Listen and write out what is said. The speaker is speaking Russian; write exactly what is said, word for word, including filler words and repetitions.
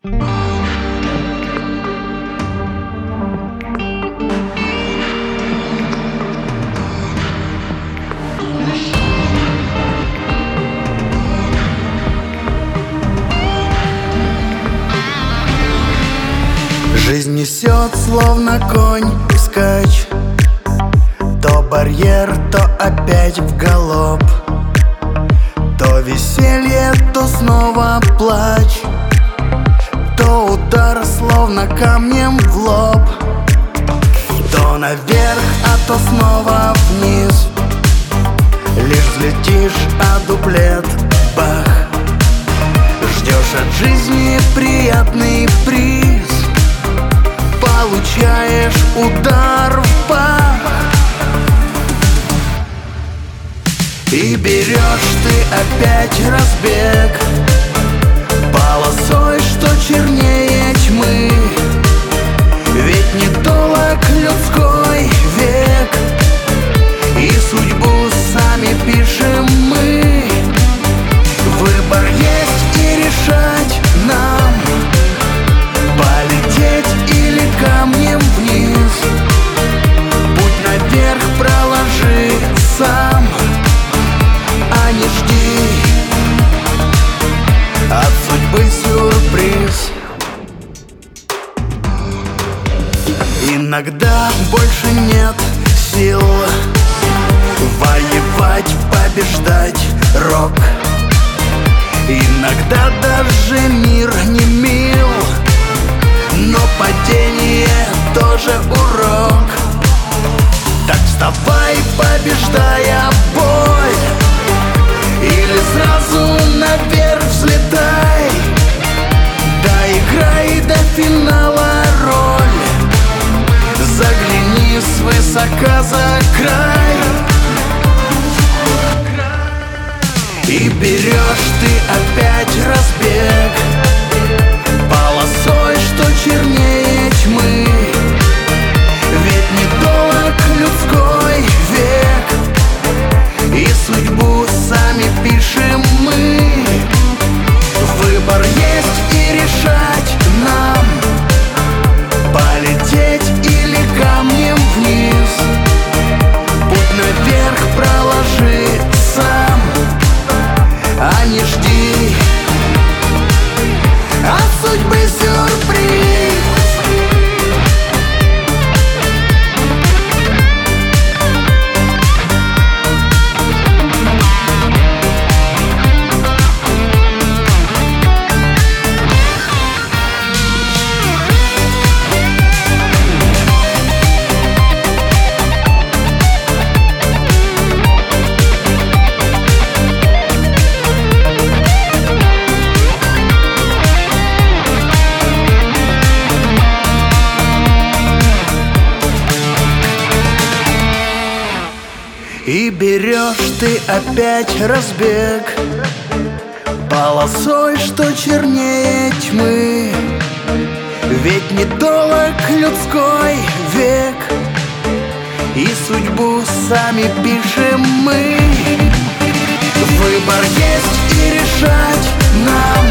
Жизнь несет, словно конь, вскачь. То барьер, то опять в галоп. То веселье, то снова плач. То удар, словно камнем в лоб. То наверх, а то снова вниз. Лишь взлетишь, а дуплет бах. Ждешь от жизни приятный приз. Получаешь удар в пах. И берешь ты опять разбег полосой, что чернее тьмы. Ведь недолог людской век, и судьбу сами пишем мы. Выбор есть и решать нам, полететь или камнем вниз. Путь наверх проложи сам, а не жди от судьбы сюрприз. Иногда больше нет сил воевать, побеждать рок. Иногда даже мир не мил, но падение тоже урок. Так вставай, побеждая боль, или сразу наверх взлетай. Доиграй до финала роль, загляни свысока за край. И берешь ты опять разбег полосой, что чернее тьмы. Ведь недолог людской век, и судьбу сами пишем мы. Выбор есть и решать нам, полететь или камнем вниз. Путь наверх проложи сам, а не жди от судьбы сюрприз. И берешь ты опять разбег полосой, что чернее тьмы. Ведь недолог людской век, и судьбу сами пишем мы. Выбор есть и решать нам,